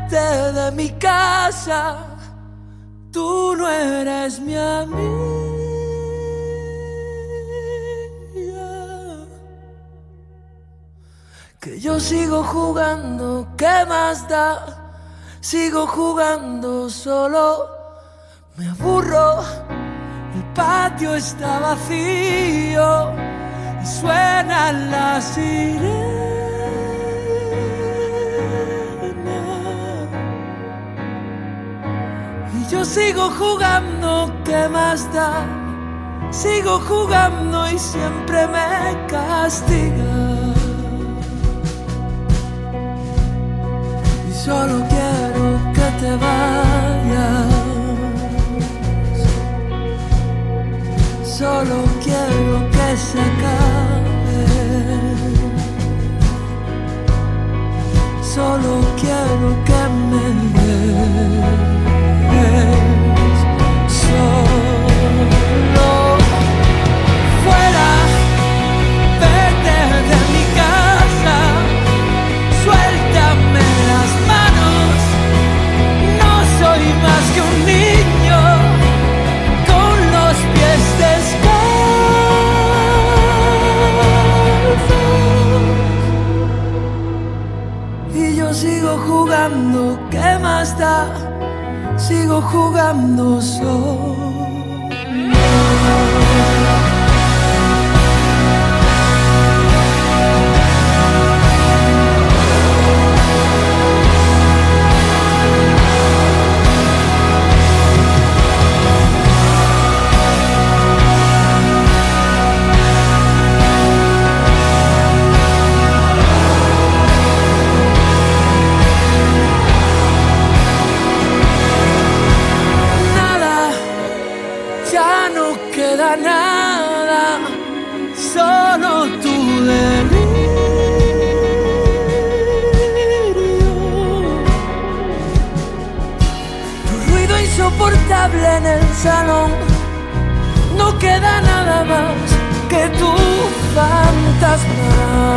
vete de mi casa, tú no eres mi amiga. Que yo sigo jugando, ¿qué más da? Sigo jugando solo, me aburro, el patio está vacío y suenan las sirenas. Y yo sigo jugando, ¿qué más da? Sigo jugando y siempre me castiga. Y solo quiero que te vayas. Solo quiero que se acabe. Solo quiero que me des. Solo fuera, vete de mi casa. Suéltame las manos. No soy más que un niño con los pies descalzos. Y yo sigo jugando, ¿qué más da? Sigo jugando solo. Nada, solo tu delirio. Tu ruido insoportable en el salón. No queda nada más que tu fantasma.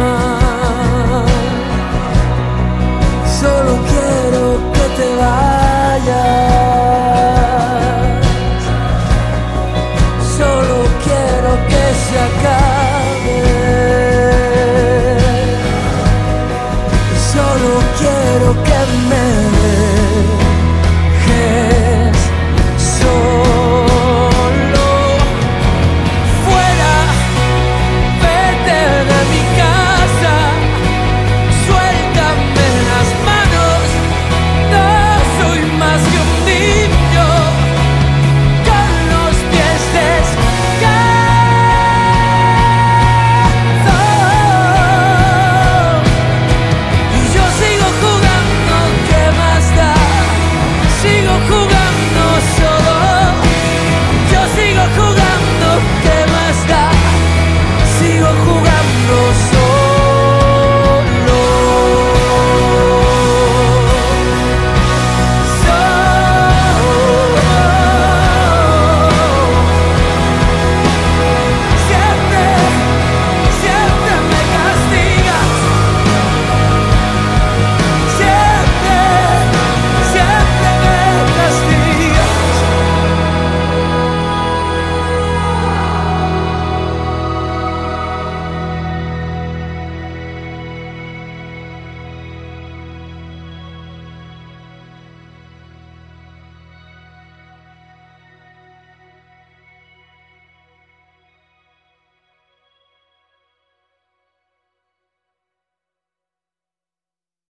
Solo quiero que te vayas. Solo quiero que se acabe. Solo quiero que me